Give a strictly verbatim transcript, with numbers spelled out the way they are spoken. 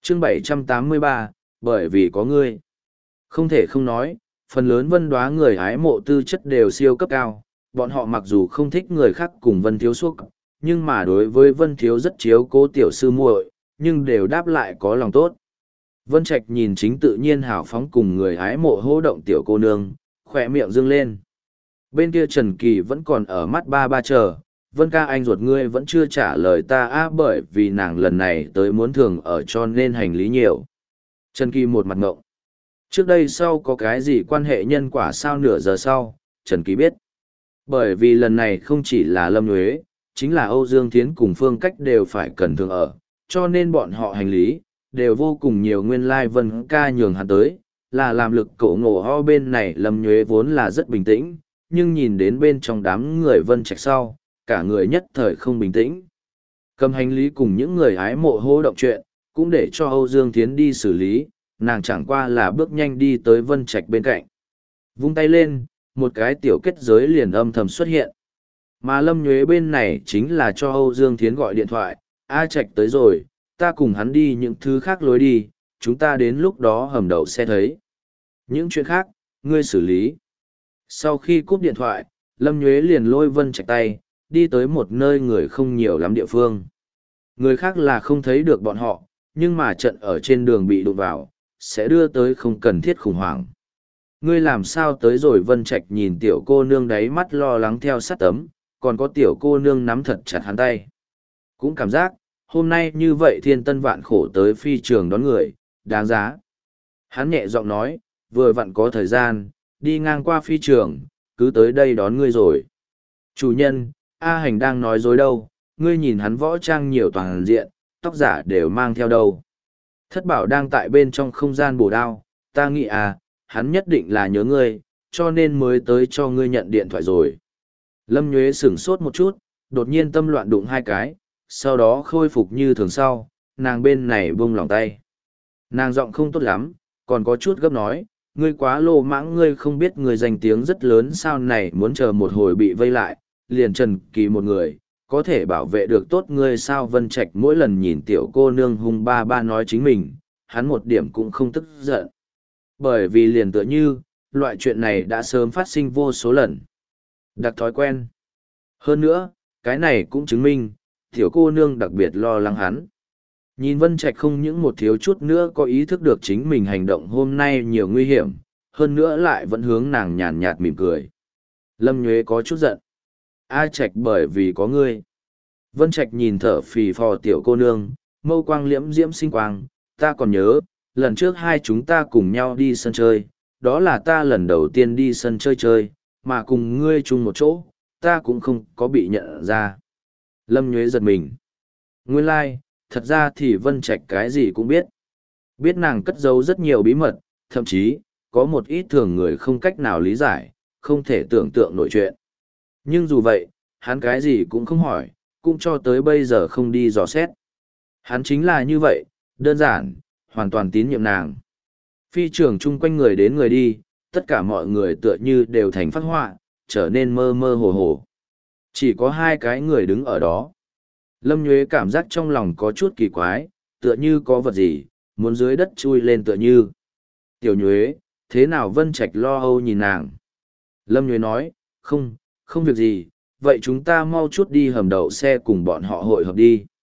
chương bảy trăm tám mươi ba, bởi vì có ngươi. Không thể không nói, phần lớn Vân Đoá người hái mộ tư chất đều siêu cấp cao, bọn họ mặc dù không thích người khác cùng Vân Thiếu suốt, nhưng mà đối với Vân Thiếu rất chiếu cố tiểu sư muội, nhưng đều đáp lại có lòng tốt. Vân Trạch nhìn chính tự nhiên hào phóng cùng người hái mộ hô động tiểu cô nương, khỏe miệng dương lên. Bên kia Trần Kỳ vẫn còn ở mắt ba ba chờ, Vân ca anh ruột ngươi vẫn chưa trả lời ta á, bởi vì nàng lần này tới muốn thường ở cho nên hành lý nhiều. Trần Kỳ một mặt ngộng. Trước đây sau có cái gì quan hệ nhân quả sao nửa giờ sau, Trần Kỳ biết. Bởi vì lần này không chỉ là Lâm Nhuế, chính là Âu Dương Thiến cùng Phương Cách đều phải cần thường ở, cho nên bọn họ hành lý, đều vô cùng nhiều. Nguyên lai like Vân ca nhường hắn tới, là làm lực cổ ngộ ho bên này. Lâm Nhuế vốn là rất bình tĩnh, nhưng nhìn đến bên trong đám người Vân Trạch sau, cả người nhất thời không bình tĩnh. Cầm hành lý cùng những người hái mộ hô động chuyện, cũng để cho Âu Dương Thiến đi xử lý, nàng chẳng qua là bước nhanh đi tới Vân Trạch bên cạnh. Vung tay lên, một cái tiểu kết giới liền âm thầm xuất hiện. Mà Lâm Nhuế bên này chính là cho Âu Dương Thiến gọi điện thoại, A Trạch tới rồi, ta cùng hắn đi những thứ khác lối đi, chúng ta đến lúc đó hầm đậu xe thấy. Những chuyện khác, ngươi xử lý. Sau khi cúp điện thoại, Lâm Nhuế liền lôi Vân Trạch tay, đi tới một nơi người không nhiều lắm địa phương. Người khác là không thấy được bọn họ, nhưng mà trận ở trên đường bị đụng vào, sẽ đưa tới không cần thiết khủng hoảng. Ngươi làm sao tới rồi? Vân Trạch nhìn tiểu cô nương đáy mắt lo lắng theo sát tấm, còn có tiểu cô nương nắm thật chặt hắn tay. Cũng cảm giác, hôm nay như vậy thiên tân vạn khổ tới phi trường đón người, đáng giá. Hắn nhẹ giọng nói, vừa vặn có thời gian, đi ngang qua phi trường, cứ tới đây đón ngươi rồi. Chủ nhân, A Hành đang nói dối đâu, ngươi nhìn hắn võ trang nhiều toàn diện, tóc giả đều mang theo đâu. Thất bảo đang tại bên trong không gian bổ đao, ta nghĩ à, hắn nhất định là nhớ ngươi, cho nên mới tới cho ngươi nhận điện thoại rồi. Lâm Nhuế sửng sốt một chút, đột nhiên tâm loạn đụng hai cái, sau đó khôi phục như thường sau, nàng bên này buông lòng tay. Nàng giọng không tốt lắm, còn có chút gấp nói, ngươi quá lô mãng, ngươi không biết người danh tiếng rất lớn sao này, muốn chờ một hồi bị vây lại, liền Trần Kỳ một người, có thể bảo vệ được tốt ngươi sao? Vân Trạch mỗi lần nhìn tiểu cô nương hung ba ba nói chính mình, hắn một điểm cũng không tức giận. Bởi vì liền tựa như, loại chuyện này đã sớm phát sinh vô số lần. Đặc thói quen. Hơn nữa, cái này cũng chứng minh, tiểu cô nương đặc biệt lo lắng hắn. Nhìn Vân Trạch không những một thiếu chút nữa có ý thức được chính mình hành động hôm nay nhiều nguy hiểm, hơn nữa lại vẫn hướng nàng nhàn nhạt mỉm cười. Lâm Nhuế có chút giận. A Trạch bởi vì có ngươi. Vân Trạch nhìn thở phì phò tiểu cô nương, mâu quang liễm diễm sinh quang, ta còn nhớ, lần trước hai chúng ta cùng nhau đi sân chơi, đó là ta lần đầu tiên đi sân chơi chơi, mà cùng ngươi chung một chỗ, ta cũng không có bị nhận ra. Lâm Nhuế giật mình. Nguyên lai, like, thật ra thì Vân Trạch cái gì cũng biết. Biết nàng cất giấu rất nhiều bí mật, thậm chí, có một ít thường người không cách nào lý giải, không thể tưởng tượng nổi chuyện. Nhưng dù vậy, hắn cái gì cũng không hỏi, cũng cho tới bây giờ không đi dò xét. Hắn chính là như vậy, đơn giản, hoàn toàn tín nhiệm nàng. Phi trường chung quanh người đến người đi, tất cả mọi người tựa như đều thành phác họa, trở nên mơ mơ hồ hồ. Chỉ có hai cái người đứng ở đó. Lâm Nhuế cảm giác trong lòng có chút kỳ quái, tựa như có vật gì, muốn dưới đất chui lên tựa như. Tiểu Nhuế, thế nào? Vân Trạch lo âu nhìn nàng. Lâm Nhuế nói, không, không việc gì, vậy chúng ta mau chút đi hầm đậu xe cùng bọn họ hội hợp đi.